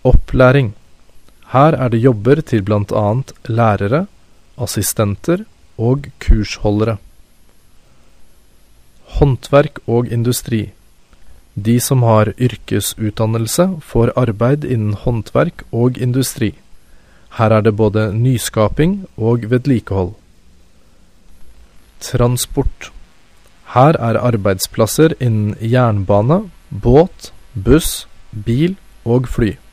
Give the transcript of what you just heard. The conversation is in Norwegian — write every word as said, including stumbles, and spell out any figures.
Opplæring. Her er det jobber til blant annet lærere, assistenter og kursholdere. Håndverk og industri. De som har yrkesutdannelse får arbeid innen håndverk og industri. Her er det både nyskaping og vedlikehold. Transport. Her er arbeidsplasser innen jernbane, båt, buss, bil og fly.